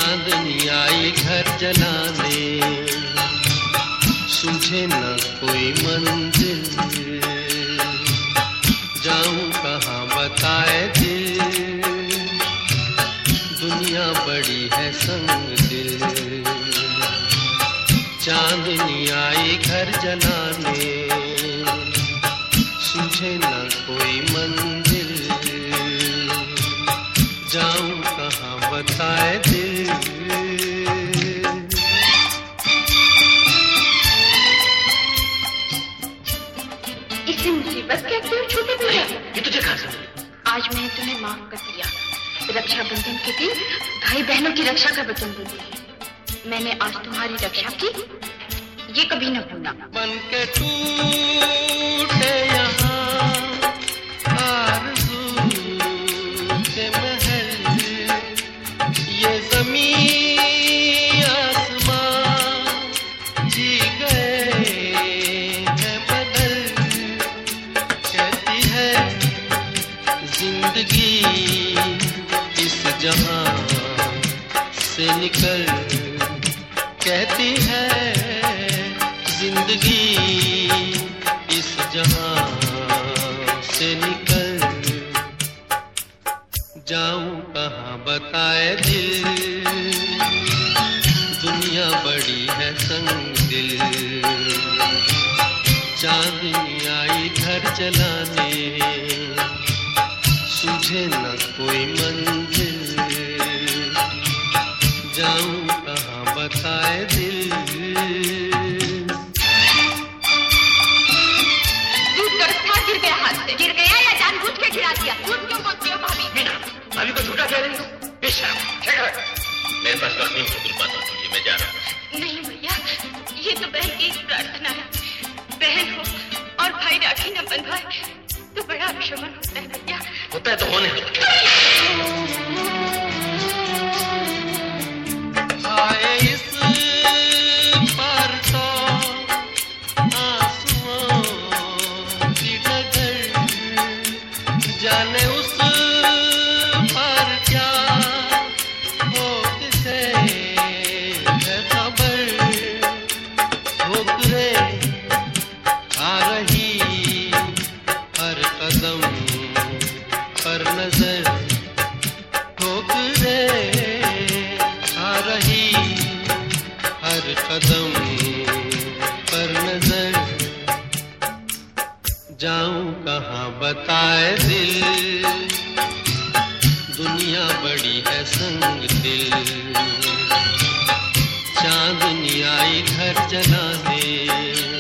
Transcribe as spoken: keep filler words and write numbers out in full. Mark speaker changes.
Speaker 1: चांदनी आई घर जलाने, सूझे न कोई मंजिल, जाऊं कहाँ बताए दिल, दुनिया बड़ी है संग दिल। चांदनी आई घर जलाने, सूझे न कोई मंजिल, जाऊं कहाँ बताए दिल।
Speaker 2: इसी मुसीबत के क्यों छोटे भैया?
Speaker 3: ये तुझे कहाँ से?
Speaker 2: आज मैंने तुम्हें माफ कर दिया। रक्षाबंधन के दिन भाई बहनों की रक्षा का वचन दिया। मैंने आज तुम्हारी रक्षा की, ये कभी न भूलना।
Speaker 1: बन के टूटे यहाँ आरज़ू के महल, ये ज़मीन आसमां जी गए हैं बदल। कहती है जिंदगी इस जहां से निकल, कहती है जिंदगी इस जहां से निकल, जाऊं कहाँ बताए दिल, दुनिया बड़ी है संग दिल। चांदनी आई घर जलाने, सूझे न कोई मंजिल, जाऊं कहाँ बताए दिल।
Speaker 2: गिर गया हाथ से, गिर गया या जानबूझ के गिरा दिया? झूठ क्यों बोलती हो भाभी?
Speaker 3: मीना, भाभी को झूठा कह रही हो? बेशर्म, ठहर। मेरे पास वक्त नहीं है तुम बात सुनिए, मैं जा रहा हूँ।
Speaker 2: नहीं भैया, ये तो बहन की प्रार्थना है। बहन हो और भाई राखी न बंधवाए तो बड़ा अक्षमन होता है भैया।
Speaker 3: होता है तो होने दो।
Speaker 1: आए इस पार तो आंसुओं की डगर, जाने उस पार क्या हो किसे है खबर। ठोकरे आ रही हर कदम पर नजर, ठोकरे आ रही हर कदम पर नजर, जाऊं कहाँ बताए दिल, दुनिया बड़ी है संग दिल। चांदनी आई घर जलाने,